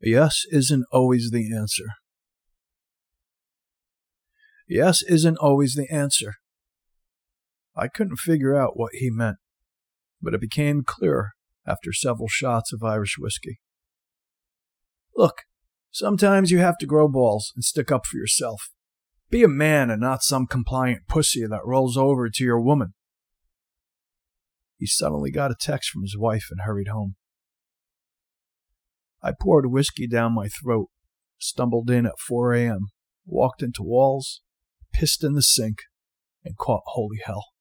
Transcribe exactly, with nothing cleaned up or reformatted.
Yes isn't always the answer. Yes isn't always the answer. I couldn't figure out what he meant, but it became clearer after several shots of Irish whiskey. Look, sometimes you have to grow balls and stick up for yourself. Be a man and not some compliant pussy that rolls over to your woman. He suddenly got a text from his wife and hurried home. I poured whiskey down my throat, stumbled in at four a.m., walked into Walls, pissed in the sink, and caught holy hell.